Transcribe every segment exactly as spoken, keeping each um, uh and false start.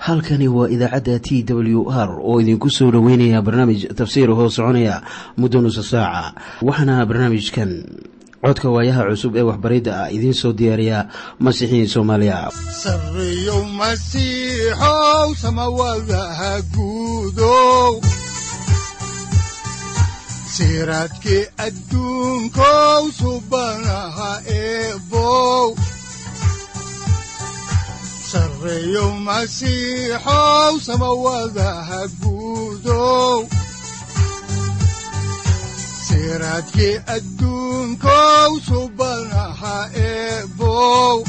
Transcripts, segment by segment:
halkani waa idaacadda T W R oo idinku soo dhaweynaya barnaamij tafsiir hoo soconaya muddo nusu saaca. Waxaana barnaamijkan codka waayaha cusub ee waxbaridda ah idin soo diyaariya Masiixiin Soomaaliya. Sarriyow Masiixow samawadaha guudow siraadkii adduunkow subanaha eebow Sarriyow Masiixow samawadaha guudow siraadkii adduunkow subanaha eebow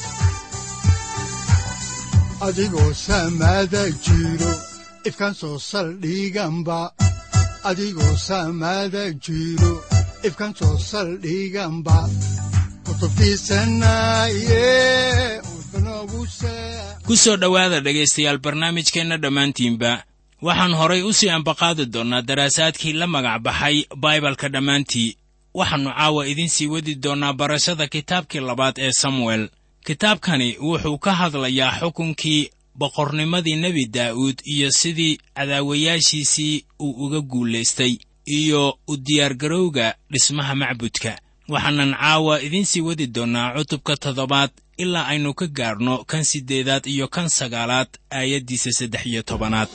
adigoo samada jiro ifkaan soo saldhiganba adigoo samada jiro ifkaan soo saldhiganba kutubtiisanaye ku soo dhowaada dhegaystayaal barnaamijkeenna dhammaantiinba waxaan horay u sii ambaqaadi doonnaa daraasaadkii la magac baxay baibalka dhammaantii waxaannu caawa idiin sii wadi doonnaa barashada kitaabkii labaad ee samuel kitaabkani wuxuu ka hadlayaa xukunkii boqornimadii nebi daa'uud iyo sidii cadaawayaashiisii uu uga guulaystay iyo u diyaargarowga dhismaha macbudka waxaanan caawa idiin sii wadi doonnaa cutubka toddobaad ilaa aynu ka gaarno kan siddeedaad iyo kan sagaalaad aayaddiisa saddex iyo tobanaad.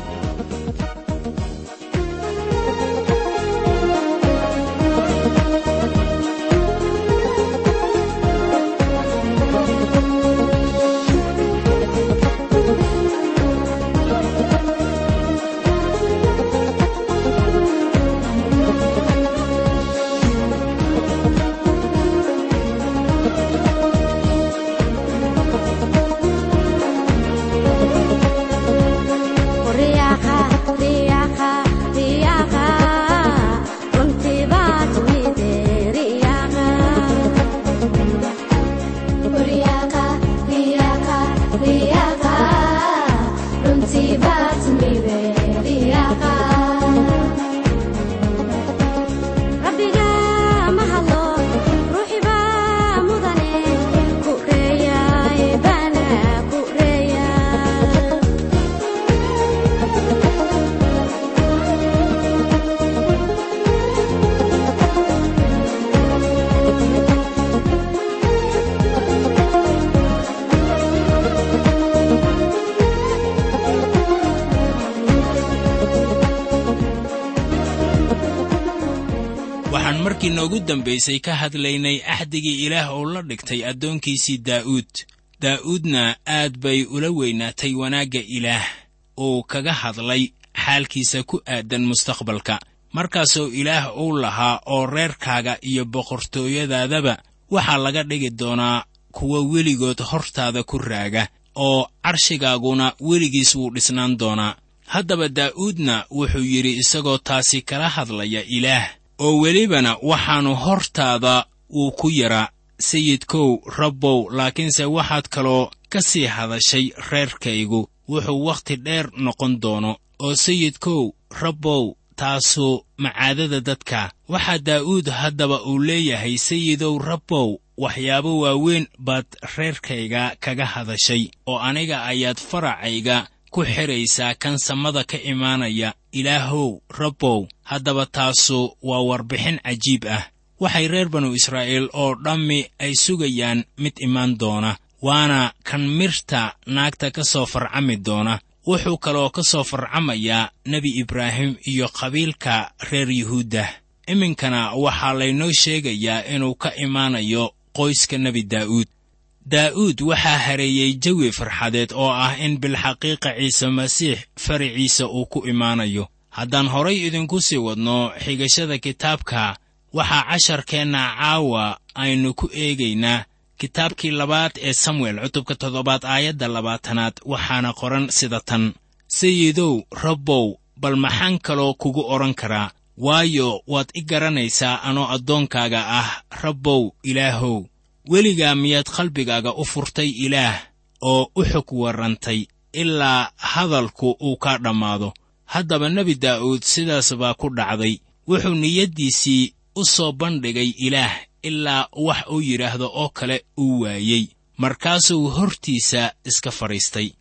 markii noogu dambaysay ka hadlaynay axdigii ilaah oo la dhigtay addoonkiisii daa'uud daa'uudna aad bay ula weynaatay wanaagga ilaah oo kaga hadlay xaalkiisa ku aadan mustaqbalka markaasoo ilaah uu lahaa oo reerkaaga iyo boqortooyadaadaba waxaa laga dhigi doonaa kuwa weligood hortaada ku raaga oo carshigaaguna weligiis wuu dhisnaan doonaa haddaba daa'uudna wuxuu yidhi isagoo taasi kala hadlaya ilaah oo welibana waxaannu hortaada wuu ku yaraa sayidkow rabbow laakiinse waxaad kaloo ka sii hadashay reerkaygu wuxuu wakhti dheer noqon doono oo sayidkow rabbow taasu macaadada dadka waxaa daa'uud haddaba uu leeyahay sayidow rabbow waxyaabo waaweyn baad reerkayga kaga hadashay oo aniga ayaad faracayga ku xidhaysaa kan samada ka imaanaya ilaahow rabbow haddaba taasu waa warbixin cajiib ah waxay reer banu israa'iil oo dhammi ay sugayaan mid imaan doona waana kan mirta naagta ka soo farcami doona wuxuu kaloo ka soo farcamayaa nebi ibraahim iyo qabiilka reer yuhuudda iminkana waxaa laynoo sheegayaa inuu ka imaanayo qoyska nebi daa'uud daa'uud waxaa hareeyey jawi farxadeed oo ah in bilxaqiiqa ciise masiix fariciisa uu ku imaanayo haddaan horay idinku sii wadno xigashada kitaabka waxaa casharkeenna caawa aynu ku eegaynaa kitaabkii labaad ee samuel cutubka toddobaad aayadda labaatanaad waxaana qoran sida tan sayidow rabbow bal maxaan kaloo kugu odhan karaa waayo waad i garanaysaa anoo addoonkaaga ah rabbow ilaahow weligaa miyaad qalbigaaga u furtay ilaah oo u xog warrantay ilaa hadalku uu kaa dhammaado haddaba nebi daa'uud sidaas baa ku dhacday wuxuu niyaddiisii u soo bandhigay ilaah ilaa wax uu yidhaahdo oo kale uu waayey markaasuu hortiisa iska fadhiistay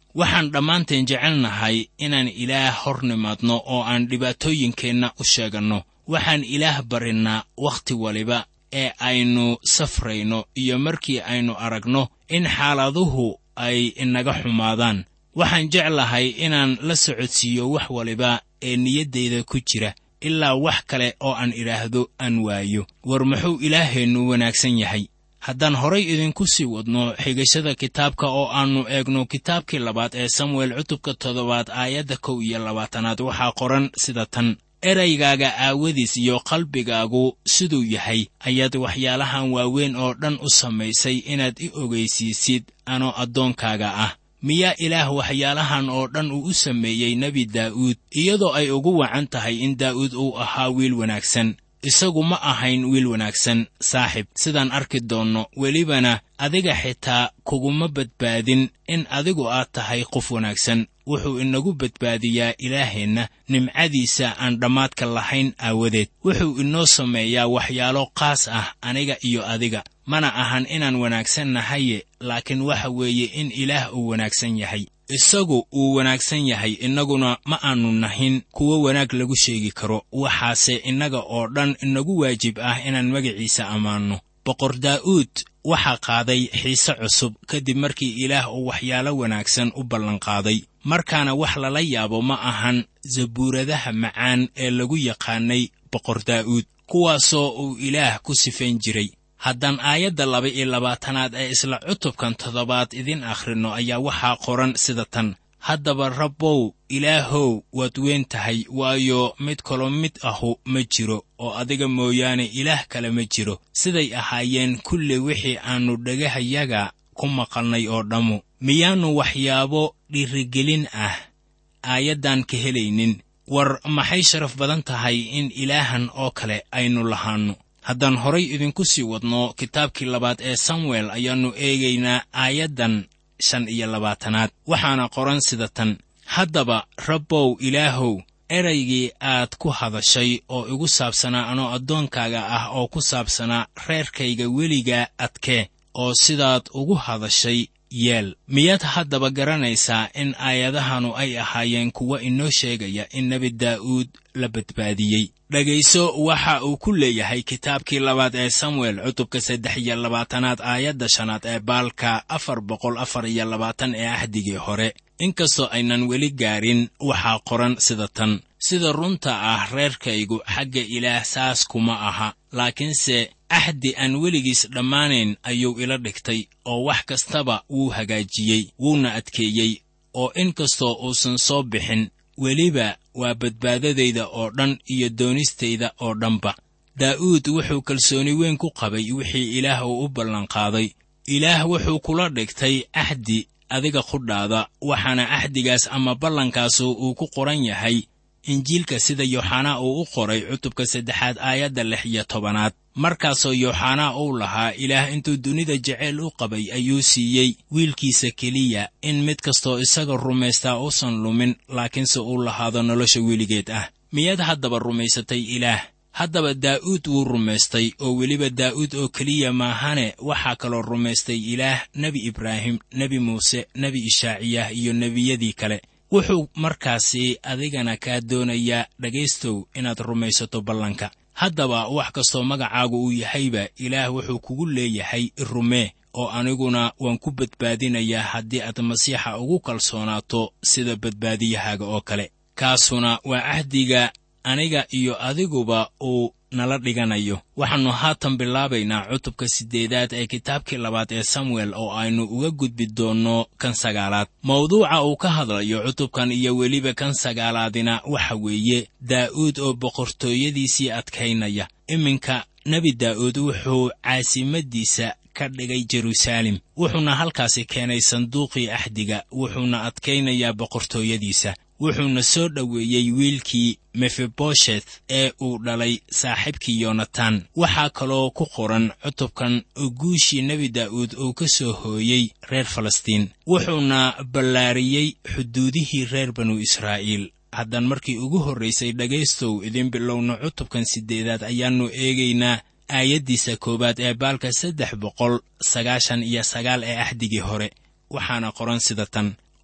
waxaan dhammaanteen jecelnahay inaan ilaah hor nimaadno oo aan dhibaatooyinkeenna u sheeganno. waxaan ilaah barinnaa wakhti waliba ee aynu safrayno iyo markii aynu aragno in xaaladuhu ay inaga xumaadaan. waxaan jeclahay inaan la socodsiiyo wax waliba ee niyaddayda ku jira, ilaa wax kale oo aan idhaahdo aan waayo. war muxuu ilaaheennu wanaagsan yahay! haddaan horay idinku sii wadno xigashada kitaabka oo aannu eegno kitaabkii labaad ee samuel cutubka toddobaad aayadda kow iyo labaatanaad, waxaa qoran sida tan: eraygaaga aawadiis iyo qalbigaagu siduu yahay ayaad waxyaalahan waaweyn oo dhan u samaysay inaad i ogaysiisid anoo addoonkaaga ah. miyaa ilaah waxyaalahan oo dhan uu u sameeyey nebi daa'uud iyadoo ay ugu wacan tahay in daa'uud uu ahaa wiil wanaagsan? isagu ma ahayn wiil wanaagsan saaxib, sidaan arki doonno. welibana adiga xitaa kuguma badbaadin in adigu aad tahay qof wanaagsan. wuxuu inagu badbaadiyaa ilaaheenna nimcadiisa aan dhammaadka lahayn aawadeed. wuxuu inoo sameeyaa waxyaalo qaas ah aniga iyo adiga. mana ahan inaan wanaagsan nahaye, laakiin waxa weeye in ilaah uu wanaagsan yahay. isagu uu wanaagsan yahay, innaguna ma aannu nahin kuwo wanaag lagu sheegi karo. waxaase innaga oo dhan inagu waajib ah inaan magaciisa ammaanno. boqor daa'uud waxaa qaaday xiise cusub kadib markii ilaah uu waxyaalo wanaagsan u ballanqaaday. markaana wax lala yaabo ma ahan zabuuradaha macaan ee lagu yaqaanay boqor daa'uud, kuwaasoo uu ilaah ku sifayn jiray. haddaan aayadda laba iyo labaatanaad ee isla cutubkan toddobaad idin akhrinno, ayaa waxaa qoran sida tan: haddaba rabbow ilaahow waad weyn tahay, waayo mid kaloo mid ahu ma jiro, oo adiga mooyaane ilaah kale ma jiro, siday ahaayeen kulli wixii aannu dhagahayaga ku maqalnay oo dhammu. miyaannu waxyaabo dhiirigelin ah aayaddan ka helaynin? war maxay sharaf badan tahay in ilaahan oo kale aynu lahaanno. haddaan horay idinku sii wadno kitaabkii labaad ee samuel, ayaannu eegaynaa aayaddan shan iyo labaatanaad. waxaana qoran sida tan: haddaba rabbow ilaahow, eraygii aad ku hadashay oo igu saabsanaa anoo addoonkaaga ah oo ku saabsanaa reerkayga weligaa adkee, oo sidaad ugu hadashay yeel. miyaad haddaba garanaysaa in aayadahanu ay ahaayeen kuwa inoo sheegaya in nebi daa'uud la badbaadiyey? dhegayso waxa uu ku leeyahay kitaabkii labaad ee samuel cutubka saddex iyo labaatanaad aayadda shanaad ee baalka afar boqol afar iyo labaatan ee ahdigii hore. inkastoo aynan weli gaarin, waxaa qoran sida tan: sida runta ah reerkaygu xagga ilaah saas kuma aha, laakiinse axdi aan weligiis dhammaanayn ayuu ila dhigtay, oo wax kastaba wuu hagaajiyey, wuuna adkeeyey, oo inkastoo uusan soo bixin, weliba waa badbaadadayda oo dhan iyo doonistayda oo dhanba. daa'uud wuxuu kalsooni weyn ku qabay wixii ilaah uu u ballanqaaday. ilaah wuxuu kula dhigtay axdi adiga qudhaada, waxaana axdigaas ama ballankaasu uu ku qoran yahay injiilka sida yooxanaa uu u qoray cutubka saddexaad aayadda lix iyo tobanaad. markaasoo yooxanaa uu lahaa ilaah intuu dunida jeceyl u qabay ayuu siiyey wiilkiisa keliya, in mid kastoo isaga rumaystaa uusan lumin, laakiinse uu lahaado nolosha weligeed ah. miyaad haddaba rumaysatay ilaah? haddaba daa'uud wuu rumaystay, oo weliba daa'uud oo keliya maahane, waxaa kaloo rumaystay ilaah nebi ibraahim, nebi muuse, nebi ishaaciyah iyo nebiyadii kale. wuxuu markaasi adigana kaa doonayaa dhegaystow inaad rumaysato ballanka. haddaba wax kastoo magacaagu uu yahayba, ilaah wuxuu kugu leeyahay rumee, oo aniguna waan ku badbaadinayaa haddii aad masiixa ugu kalsoonaato sida badbaadiyahaaga oo kale. kaasuna waa ahdiga aniga iyo adiguba uu nala dhiganayo. waxaannu haatan bilaabaynaa cutubka siddeedaad ee kitaabkii labaad ee samuel, oo aynu uga gudbi doonno kan sagaalaad. mawduuca uu ka hadlayo cutubkan iyo weliba kan sagaalaadina waxa weeye daa'uud oo boqortooyadiisii adkaynaya. iminka nebi daa'uud wuxuu caasimadiisa ka dhigay jeruusaalem, wuxuuna halkaasi keenay sanduuqii axdiga, wuxuuna adkaynayaa boqortooyadiisa. wuxuuna soo dhoweeyey wiilkii mefiboosheth ee uu dhalay saaxiibkii yonatan. waxaa kaloo ku qoran cutubkan oo guushii nebi daa'uud uu ka soo hooyey reer falastiin, wuxuuna ballaariyey xuduudihii reer banu israa'iil. haddaan markii ugu horraysay dhegaystow idin bilowno cutubkan siddeedaad, ayaannu eegaynaa aayaddiisa koowaad ee baalka saddex boqol sagaashan iyo sagaal ee ahdigii hore. waxaana qoran sida tan: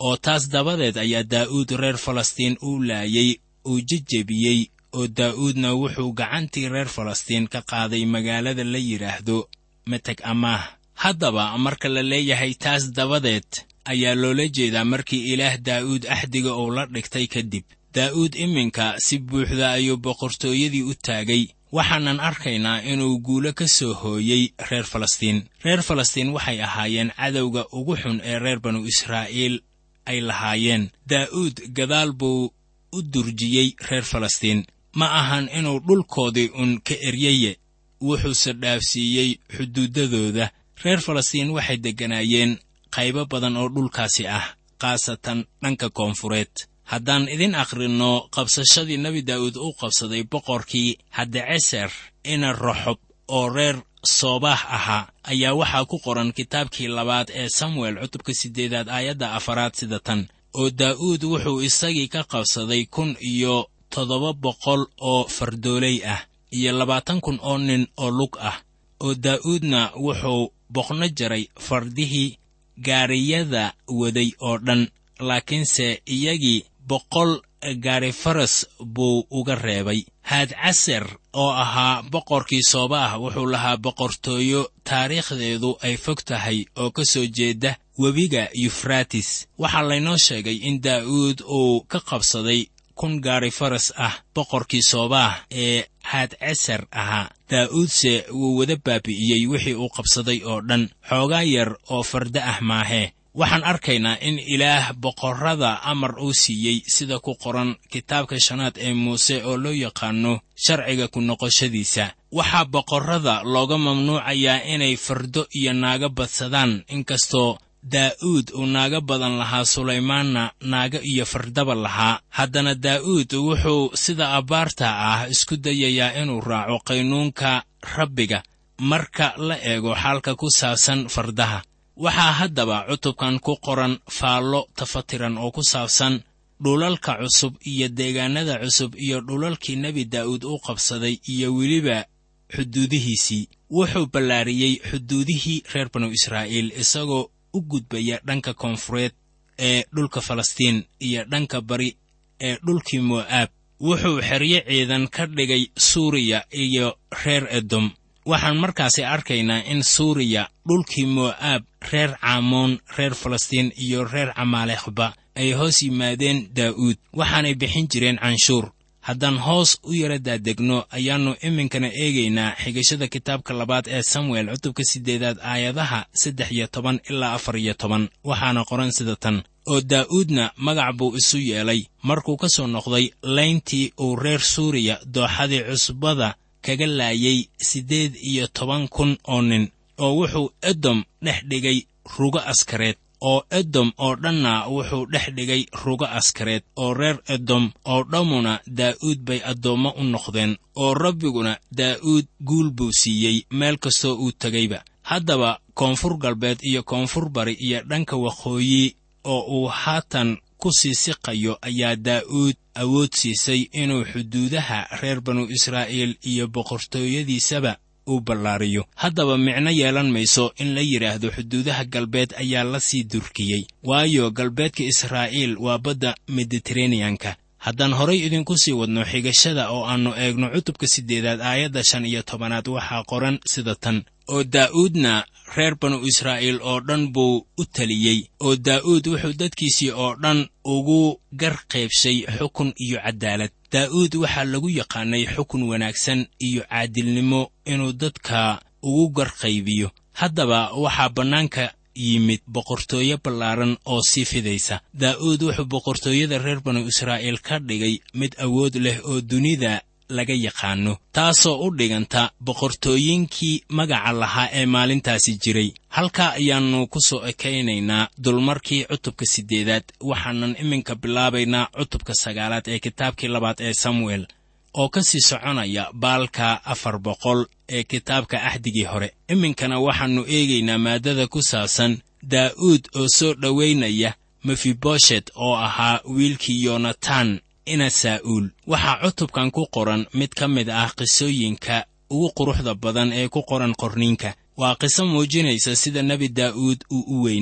oo taas dabadeed ayaa daa'uud reer falastiin uu laayay uu jejebiyey, oo daa'uudna wuxuu gacantii reer falastiin ka qaaday magaalada la yidhaahdo meteg amaah. haddaba marka la leeyahay taas dabadeed ayaa loola jeedaa markii ilaah daa'uud axdiga uu la dhigtay kadib. daa'uud iminka si buuxda ayuu boqortooyadii u taagay, waxaanan arkaynaa inuu guulo ka soo hooyey reer falastiin. reer falastiin waxay ahaayeen cadowga ugu xun ee reer banu israa'iil ay lahaayeen. daa'uud gadaal buu u durjiyey reer falastiin. ma ahan inuu dhulkoodii un ka eryaye, wuxuuse dhaafsiiyey xuduudadooda. reer falastiin waxay degganaayeen qaybo badan oo dhulkaasi ah, khaasatan dhanka koonfureed. haddaan idin akhrinno qabsashadii nebi daa'uud uu qabsaday boqorkii haddaceser ina roxob oo reer soobaax ahaa, ayaa waxaa ku qoran kitaabkii labaad ee samuel cutubka siddeedaad aayadda afaraad sida tan: oo daa'uud wuxuu isagii ka qabsaday kun iyo toddoba boqol oo fardooley ah iyo labaatan kun oo nin oo lug ah. oo daa'uudna wuxuu boqno jaray fardihii gaariyada waday oo dhan, laakiinse iyagii boqol gaari faras buu uga reebay. hadcaser oo ahaa boqorkii soobaah wuxuu lahaa boqortooyo taariikhdeedu ay fog tahay oo ka soo jeeda webiga yufraatis. waxaa laynoo sheegay in daa'uud uu ka qabsaday kun gaari faras ah boqorkii soobaah ee hadcaser ahaa. daa'uudse wuu wada baabi'iyey wixii uu qabsaday oo dhan, xoogaa yar oo farda ah maahee. waxaan arkaynaa in ilaah boqorrada amar uu siiyey sida ku qoran kitaabka shanaad ee muuse oo loo yaqaanno sharciga ku noqoshadiisa. waxaa boqorrada looga mamnuucayaa inay fardo iyo naago badsadaan, inkastoo daa'uud uu naago badan lahaa, sulaymaanna naago iyo fardaba lahaa. haddana daa'uud wuxuu sida abbaarta ah isku dayayaa inuu raaco qaynuunka rabbiga marka la eego xaalka ku saabsan fardaha. waxaa haddaba cutubkan ku qoran faallo tafatiran oo ku saabsan dhulalka cusub iyo deegaanada cusub iyo dhulalkii nebi daa'uud uu qabsaday iyo weliba xuduudihiisii. wuxuu ballaariyey xuduudihii reer banu israa'iil, isagoo u gudbaya dhanka koonfureed ee dhulka falastiin iyo dhanka bari ee dhulkii mo'aab. wuxuu xeryo ciidan ka dhigay suuriya iyo reer edom. waxaan markaasi arkaynaa in suuriya, dhulkii mo'aab, reer caamoon, reer falastiin iyo reer camaalekhba ay hoos yimaadeen daa'uud, waxaanay bixin jireen canshuur. haddaan hoos u yara daadegno ayaannu iminkana eegaynaa xigashada kitaabka labaad ee samuel cutubka siddeedaad aayadaha saddex iyo toban ilaa afar iyo toban. waxaana qoran sida tan: oo daa'uudna magac buu isu yeelay markuu ka soo noqday layntii uu reer suuriya dooxadii cusbada kaga laayay siddeed iyo toban kun oo nin. oo wuxuu edom dhex dhigay rugo askareed, oo edom oo dhanna wuxuu dhex dhigay rugo askareed. oo reer edom oo dhammuna daa'uud bay addoommo u noqdeen, oo rabbiguna daa'uud guul buu siiyey meel kastoo uu tegayba. haddaba koonfur galbeed iyo koonfur bari iyo dhanka waqooyi oo uu haatan ku sii siqayo ayaa daa'uud awood siisay inuu xuduudaha reer banu israa'iil iyo boqortooyadiisaba uu ballaariyo. haddaba micno yeelan mayso in la yidhaahdo xuduudaha galbeed ayaa la sii durkiyey, waayo galbeedka israa'iil waa badda mediteraneanka. haddaan horay idinku sii wadno xigashada oo aannu eegno cutubka siddeedaad aayadda shan iyo tobanaad, waxaa qoran sida tan: oo daa'uudna reer banu israa'iil oo dhan buu u taliyey, oo daa'uud wuxuu dadkiisii oo dhan ugu gar qaybshay xukun iyo caddaalad. daa'uud waxaa lagu yaqaannay xukun wanaagsan iyo caadilnimo inuu dadka ugu gar qaybiyo. haddaba waxaa bannaanka yimid boqortooyo ballaaran oo sii fidaysa. daa'uud wuxuu boqortooyada reer banu israa'iil ka dhigay mid awood leh oo dunida laga yaqaanno, taasoo u dhiganta boqortooyinkii magaca lahaa ee maalintaasi jiray. halkaa ayaannu ku soo ekaynaynaa dulmarkii cutubka siddeedaad. waxaanan iminka bilaabaynaa cutubka sagaalaad ee kitaabkii labaad ee samuel, oo ka sii soconaya baalka afar boqol ee kitaabka axdigii hore. iminkana waxaannu eegaynaa maaddada ku saabsan daa'uud oo soo dhowaynaya mefiboshet oo ahaa wiilkii yonatan ina saa'uul. waxaa cutubkan ku qoran mid ka mid ah qisooyinka ugu quruxda badan ee ku qoran qorniinka. waa qiso muujinaysa sida nebi daa'uud uu u weynaa.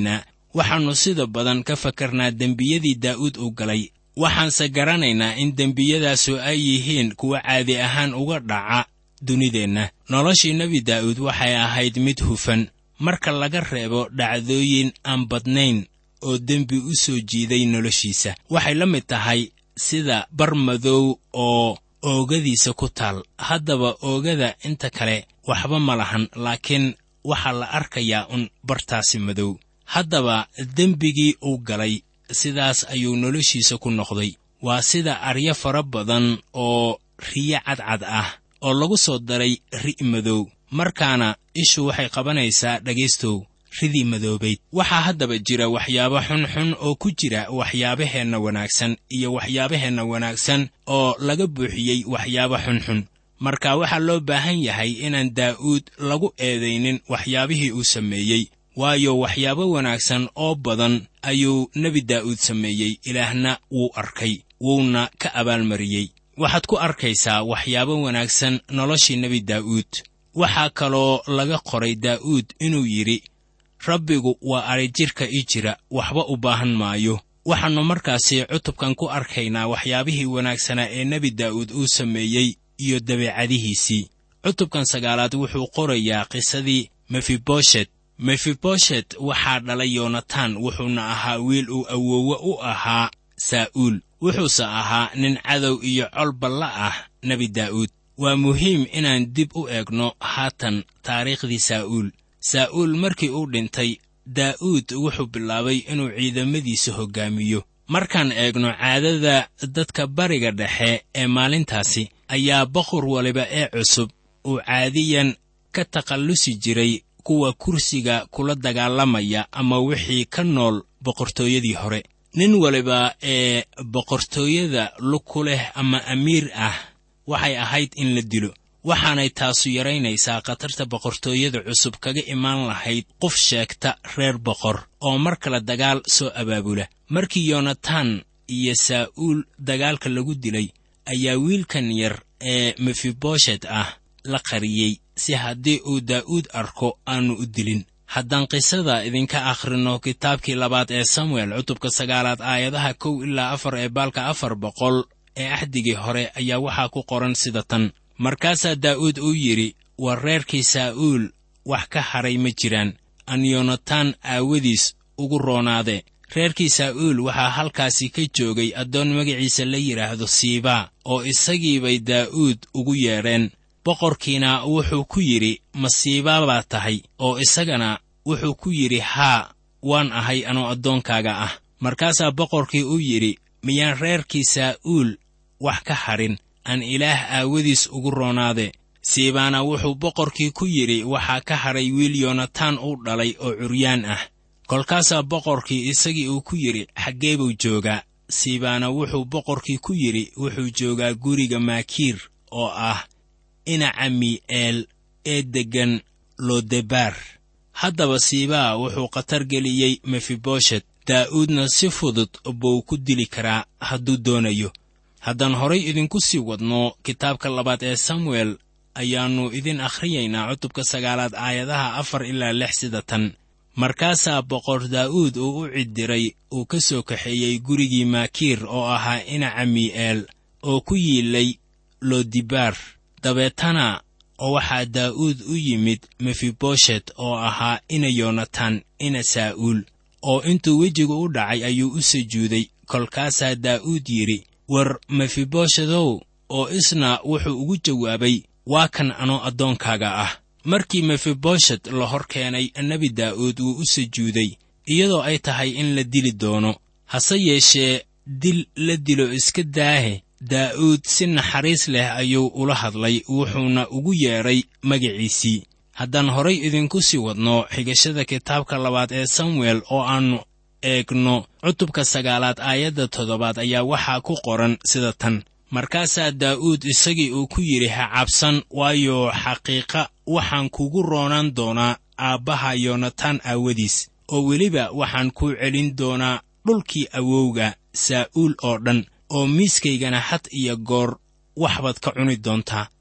waxaannu sida badan ka fakarnaa dembiyadii daa'uud uu galay, waxaanse garanaynaa in dembiyadaasu ay yihiin kuwa caadi ahaan uga dhaca dunideenna. noloshii nebi daa'uud waxay ahayd mid hufan marka laga reebo dhacdooyin aan badnayn oo dembi u soo jiiday noloshiisa. waxay la mid tahay sida bar madow oo oogadiisa ku taal. haddaba oogada inta kale waxba ma lahan, laakiin waxaa la arkayaa un bartaasi madow. haddaba dembigii uu galay sidaas ayuu noloshiisa ku noqday. waa sida arya fara badan oo riyo cadcad ah oo lagu soo daray ri' madow, markaana ishu waxay qabanaysaa dhegaystow ridii madoobayd. waxaa haddaba jira waxyaabo xunxun oo ku jira waxyaabaheenna wanaagsan, iyo waxyaabaheenna wanaagsan oo laga buuxiyey waxyaabo xunxun. marka waxaa loo baahan yahay inaan daa'uud lagu eedaynin waxyaabihii uu sameeyey, waayo waxyaabo wanaagsan oo badan ayuu nebi daa'uud sameeyey. ilaahna wuu arkay, wuuna ka abaalmariyey. waxaad ku arkaysaa waxyaabo wanaagsan noloshii nebi daa'uud. waxaa kaloo laga qoray daa'uud inuu yidhi, rabbigu waa adhijirka ii jira, waxba u baahan maayo. waxaannu markaasi cutubkan ku arkaynaa waxyaabihii wanaagsanaa ee nebi daa'uud uu sameeyey iyo dabeecadihiisii. cutubkan sagaalaad wuxuu qorayaa qisadii mefiboshet. mefiboshet waxaa dhalay yonatan, wuxuuna ahaa wiil uu awoowe u ahaa saa'uul. wuxuuse ahaa nin cadow iyo colballa ah nebi daa'uud. waa muhiim inaan dib u eegno haatan taariikhdii saa'uul. saa'uul markii uu dhintay, daa'uud wuxuu bilaabay inuu ciidamadiisa hoggaamiyo. markaan eegno caadada dadka bariga dhexe ee maalintaasi, ayaa boqor waliba ee cusub uu caadiyan ka takhallusi jiray kuwa kursiga kula dagaalamaya ama wixii ka nool boqortooyadii hore. nin waliba ee boqortooyada lug ku leh ama amiir ah waxay ahayd in la dilo. waxaanay taasu yaraynaysaa khatarta boqortooyada cusub kaga imaan lahayd qof sheegta reer boqor oo mar kale dagaal soo abaabula. markii yonatan iyo saa'uul dagaalka lagu dilay, ayaa wiilkan yar ee mefiboshet ah la qariyey si haddii uu daa'uud arko aanu u dilin. haddaan qisada idinka akhrino kitaabkii labaad ee samuel cutubka sagaalaad aayadaha kow ilaa afar ee baalka afar boqol ee axdigii hore, ayaa waxaa ku qoran sida tan: markaasaa daa'uud uu yidhi, war reerkii saa'uul wax ka hadhay ma jiraan, aan yonatan aawadiis ugu roonaade. reerkii saa'uul waxaa halkaasi ka joogay addoon magaciisa la yidhaahdo siibaa, oo isagii bay daa'uud ugu yeedheen. boqorkiina wuxuu ku yidhi, ma siibaa baa tahay? oo isagana wuxuu ku yidhi, haa, waan ahay anoo addoonkaaga ah. markaasaa boqorkii u yidhi, miyaan reerkii saa'uul wax ka hadhin, aan ilaah aawadiis ugu roonaade? siibaana wuxuu boqorkii ku yidhi, waxaa ka hadhay wiil yonatan uu dhalay oo curyaan ah. kolkaasaa boqorkii isagii uu ku yidhi, xaggee buu joogaa? siibaana wuxuu boqorkii ku yidhi, wuxuu joogaa guriga maakiir oo ah ina cami'eel ee deggan lodebaar. haddaba siibaa wuxuu khatar geliyey mefiboshet. daa'uudna si fudud buu ku dili karaa hadduu doonayo. haddaan horay idinku sii wadno kitaabka labaad ee samuel, ayaannu idin akhriyaynaa cutubka sagaalaad aayadaha afar ilaa lix sida tan: markaasaa boqor daa'uud uu u cidiray uu ka soo kaxeeyey gurigii maakiir oo ahaa ina cami'eel oo ku yiilay lodibaar. dabeetana oo waxaa daa'uud u yimid mefiboshet oo ahaa ina yonatan ina saa'uul, oo intuu wejigu u dhacay ayuu u sujuuday. kolkaasaa daa'uud yidhi, war mefiboshedow, oo isna wuxuu ugu jawaabay, waa kan anoo addoonkaaga ah. markii mefiboshet la hor keenay nebi daa'uud wuu u sujuuday, iyadoo ay tahay in la dili doono. hase yeeshee dil la dilo iska daahe, daa'uud si naxariis leh ayuu ula hadlay, wuxuuna ugu yeedhay magaciisii. haddaan horay idinku sii wadno xigashada kitaabka labaad ee samuel oo aannu eegno cutubka sagaalaad aayadda toddobaad, ayaa waxaa ku qoran sida tan: markaasaa daa'uud isagii uu ku yidhi, ha cabsan, waayo xaqiiqa waxaan kugu roonaan doonaa aabbaha yonatan aawadiis, oo weliba waxaan kuu celin doonaa dhulkii awowga saa'uul oo dhan, oo miiskaygana had iyo goor wax baad ka cuni doontaa.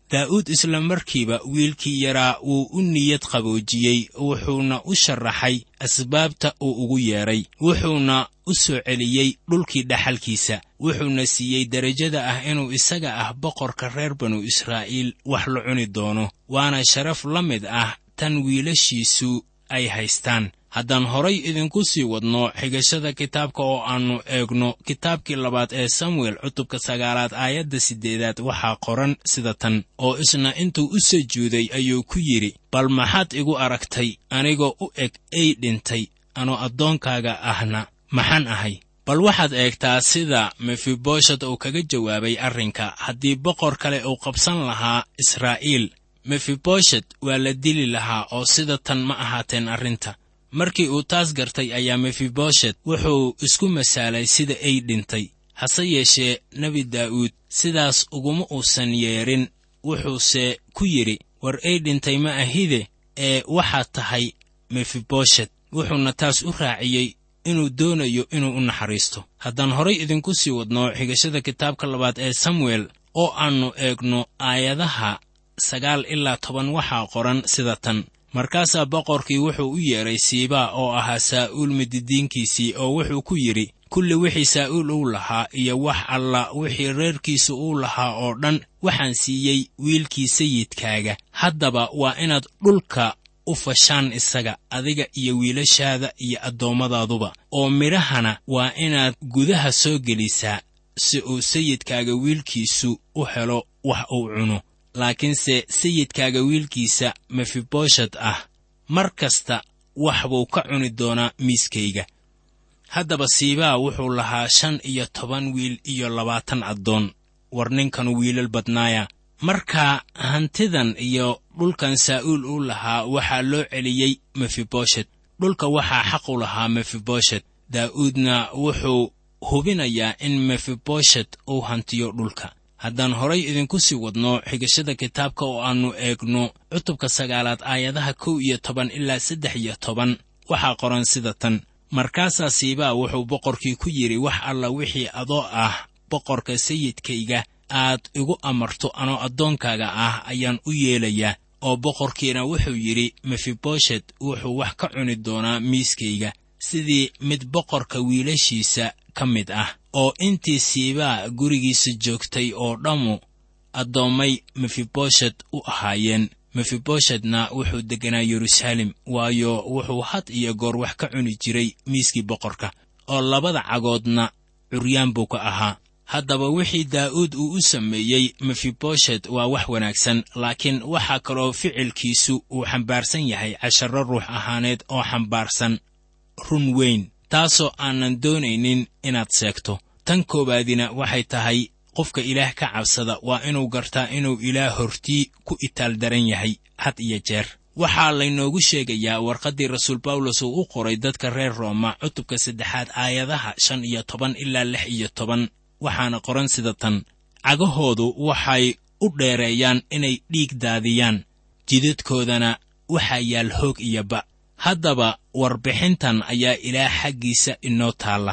daa'uud isla markiiba wiilkii yaraa wuu u niyad qaboojiyey, wuxuuna u sharaxay asbaabta uu ugu yeedhay, wuxuuna u soo celiyey dhulkii dhaxalkiisa, wuxuuna siiyey derajada ah inuu isaga ah boqorka reer banu israa'iil wax la cuni doono, waana sharaf la mid ah tan wiilashiisu ay haystaan. haddaan horay idinku sii wadno xigashada kitaabka oo aannu eegno kitaabkii labaad ee samuel cutubka sagaalaad aayadda siddeedaad waxaa qoran sida tan, oo isna intuu u sujuuday ayuu ku yidhi, bal maxaad igu aragtay anigoo u eg ey dhintay, anoo addoonkaaga ahna maxaan ahay? bal waxaad eegtaa sida mefiboshet uu kaga jawaabay arrinka. haddii boqor kale uu qabsan lahaa israa'iil, mefiboshet waa la dili lahaa, oo sida tan ma ahaateen arrinta. markii uu taas gartay ayaa mefiboshet wuxuu isku masaalay sida ey dhintay. hase yeeshee nebi daa'uud sidaas uguma uusan yeedhin, wuxuuse ku yidhi, war ey dhintay ma ahide ee waxaad tahay mefiboshet, wuxuuna taas u raaciyey inuu doonayo inuu u naxariisto. haddaan horay idinku sii wadno xigashada kitaabka labaad ee samuel oo aannu eegno aayadaha sagaal ilaa toban waxaa qoran sida tan, markaasaa boqorkii wuxuu u yeedhay siibaa oo ahaa saa'uul mididiinkiisii, oo wuxuu ku yidhi, kulli wixii saa'uul uu lahaa iyo wax alla wixii reerkiisu uu lahaa oo dhan waxaan siiyey wiilkii sayidkaaga. haddaba waa inaad dhulka u fashaan isaga, adiga iyo wiilashaada iyo addoommadaduba, oo midhahana waa inaad gudaha soo gelisaa, si uu sayidkaaga wiilkiisu u helo wax uu cuno. laakiinse sayidkaaga wiilkiisa mefiboshet ah mar kasta wax buu ka cuni doonaa miiskayga. haddaba siibaa wuxuu lahaa shan iyo toban wiil iyo labaatan addoon, war ninkanu wiilal badnaaya. markaa hantidan iyo dhulkan saa'uul uu lahaa waxaa loo celiyey mefiboshet. dhulka waxaa xaq u lahaa mefiboshet. daa'uudna wuxuu hubinayaa in mefiboshet uu hantiyo dhulka. haddaan horay idinku sii wadno xigashada kitaabka oo aannu eegno cutubka sagaalaad aayadaha kow iyo toban ilaa saddex iyo toban waxaa qoran sida tan, markaasaa siibaa wuxuu boqorkii ku yidhi, wax alla wixii adoo ah boqorka sayidkayga aad igu amarto anoo addoonkaaga ah ayaan u yeelayaa. oo boqorkiina wuxuu yidhi, mefiboshet wuxuu wax ka cuni doonaa miiskayga sidii mid boqorka wiilashiisa ka mid ah. oo intii siibaa gurigiisa joogtay oo dhammu addoommay mefiboshet u ahaayeen. mefiboshetna wuxuu degganaa yeruusaalem, waayo wuxuu had iyo goor wax ka cuni jiray miiskii boqorka, oo labada cagoodna curyaan buu ka ahaa. haddaba wixii daa'uud uu u sameeyey mefiboshet waa wax wanaagsan, laakiin waxaa kaloo ficilkiisu uu xambaarsan yahay casharro ruux ahaaneed oo xambaarsan run weyn, taasoo aanan doonaynin inaad seegto. tan koowaadina waxay tahay qofka ilaah ka cabsada waa inuu gartaa inuu ilaah hortii ku itaal daran yahay had iyo jeer. waxaa laynoogu sheegayaa warqaddii rasuul bawlos uu u qoray dadka reer rooma cutubka saddexaad aayadaha shan iyo toban ilaa lix iyo toban waxaana qoran sida tan, cagahoodu waxay u dheereeyaan inay dhiig daadiyaan, jidadkoodana waxaa yaal hoog iyo ba'. haddaba warbixintan ayaa ilaah xaggiisa inoo taalla,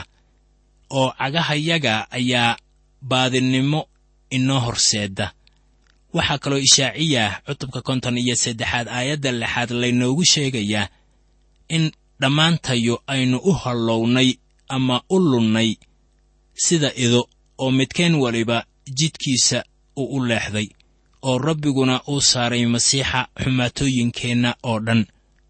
oo cagahayaga ayaa baadinnimo inoo horseedda. waxaa kaloo ishaaciya cutubka konton iyo saddexaad aayadda lixaad laynoogu sheegayaa in dhammaantayo aynu u hallownay ama u lunnay sida ido, oo midkeen waliba jidkiisa uu u leexday, oo rabbiguna uu saaray masiixa xumaatooyinkeenna oo dhan.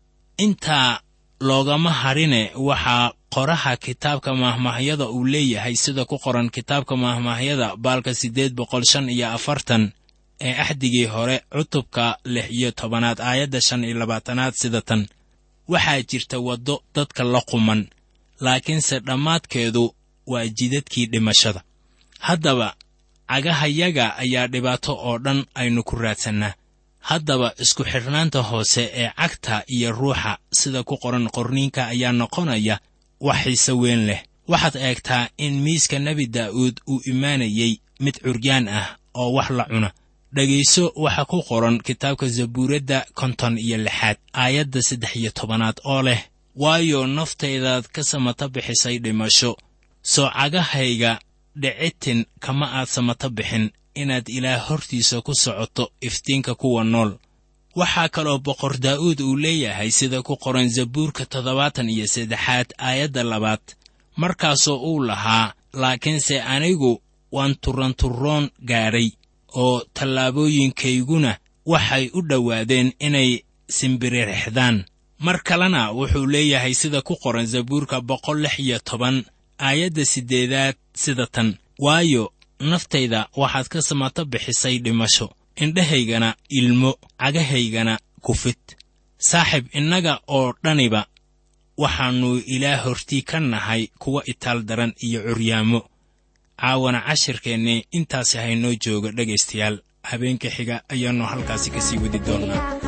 intaa loogama harine waxaa qoraha kitaabka mahmaahyada uu leeyahay sida ku qoran kitaabka mahmaahyada baalka siddeed boqol shan iyo afartan ee axdigii hore cutubka lix iyo tobanaad aayadda shan iyo labaatanaad sida tan, waxaa jirta waddo dadka la quman, laakiinse dhammaadkeedu waa jidadkii dhimashada. haddaba cagahayaga ayaa dhibaato oo dhan aynu ku raadsannaa. haddaba isku xidhnaanta hoose ee cagta iyo ruuxa sida ku qoran qorniinka ayaa noqonaya wax xiise weyn leh. waxaad eegtaa in miiska nebi daa'uud uu imaanayey mid curyaan ah oo wax la cuna. dhegayso waxa ku qoran kitaabka zabuuradda konton iyo lixaad aayadda saddex iyo tobanaad oo leh, waayo naftaydaad ka samata bixisay dhimasho, soo cagahayga dhicitin kama aad samata bixin inaad ilaah hortiisa ku socoto iftiinka kuwa nool. waxaa kaloo boqor daa'uud uu leeyahay sida ku qoran zabuurka toddobaatan iyo saddexaad aayadda labaad, markaasoo uu lahaa, laakiinse anigu waan turanturoon gaadhay, oo tallaabooyinkayguna waxay u dhowaadeen inay simbiririxdaan. mar kalena wuxuu leeyahay sida ku qoran zabuurka boqol lix iyo toban aayadda siddeedaad sida tan, waayo naftayda waxaad ka samato bixisay dhimasho, indhahaygana ilmo, cagahaygana kufid. saaxib, innaga oo dhaniba waxaannu ilaah hortii ka nahay kuwa itaal daran iyo curyaamo. caawana cashirkeennii intaasi haynoo jooga dhegaystayaal. habeenka xiga ayaannu halkaasi ka sii wadi doonnaa.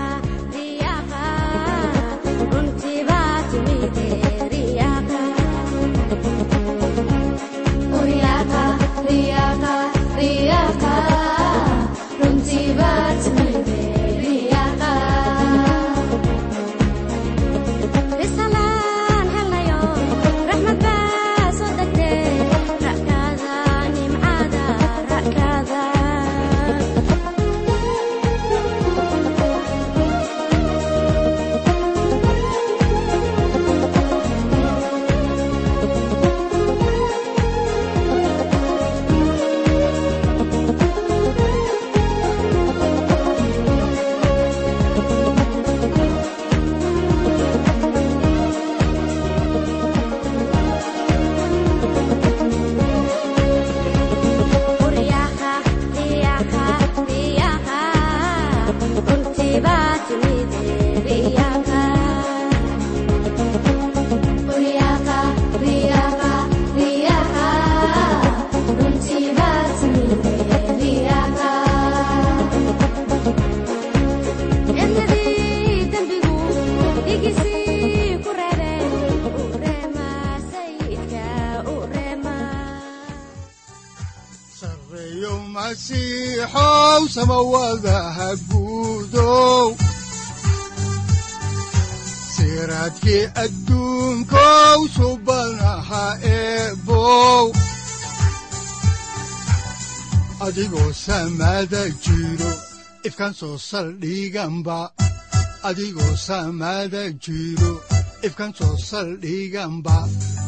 masiixow samawadaha guudow siraadkii adduunkow subanaha eebow adigoo samada jiro ifkaan soo saldhiganba adigoo samada jiro ifkaan soo saldhiganba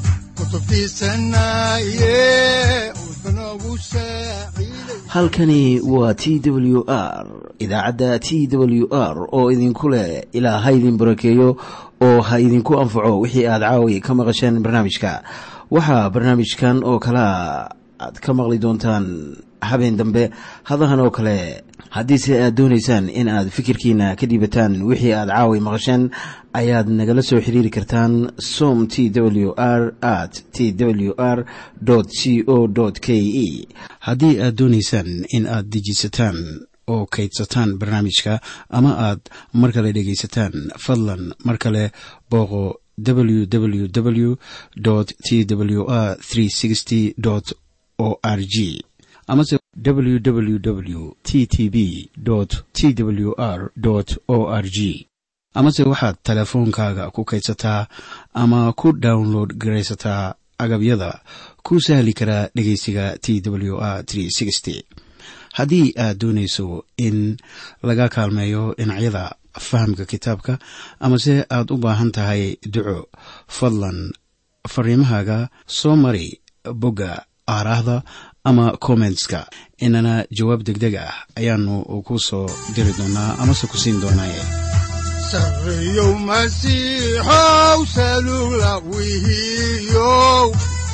halkani waa T W R, idaacadda T W R oo idinku leh ilaa ha idin barakeeyo oo ha idinku anfaco wixii aad caawi ka maqasheen barnaamijka. waxaa barnaamijkan oo kala aad ka maqli doontaan habeen dambe hadahan oo kale. haddiise aad doonaysaan in aad fikirkiina ka dhiibataan wixii aad caawi maqasheen, ayaad nagala soo xiriiri kartaan som T W R at T W R C O K E. haddii aad doonaysaan in aad dejisataan oo kaydsataan barnaamijka ama aad mar kale dhegaysataan, fadlan mar kale booqo w w w T W R sixty o R G amase w w w t t b t w r o r g amase waxaad telefoonkaaga ku kaydsataa ama ku download garaysataa agabyada ku sahli karaa dhegaysiga T W R sixty. haddii aad doonayso in laga kaalmeeyo dhinacyada fahamka kitaabka amase aad u baahan tahay duco, fadlan fariimahaaga soo mari bogga aaraahda ama commentska, inana jawaab degdeg ah ayaanu ku soo diri doonaa amase ku siin doonaaye. sarreeyow masiixow salugla wihiyow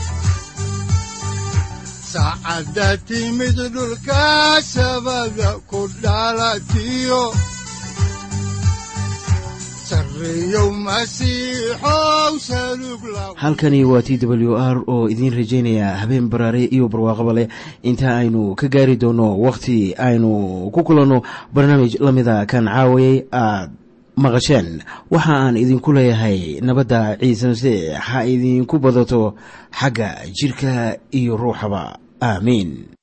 saacadda timid dhulka sabada ku dhalatiyo halkani waa T W R oo idiin rajaynaya habeen baraare iyo barwaaqaba leh, inta aynu ka gaari doono wakhti aynu ku kulanno barnaamij la mida kan caawayay aad maqasheen. waxa aan idinku leeyahay nabadda ciise masiix ha idinku badato xagga jirka iyo ruuxaba. aamiin.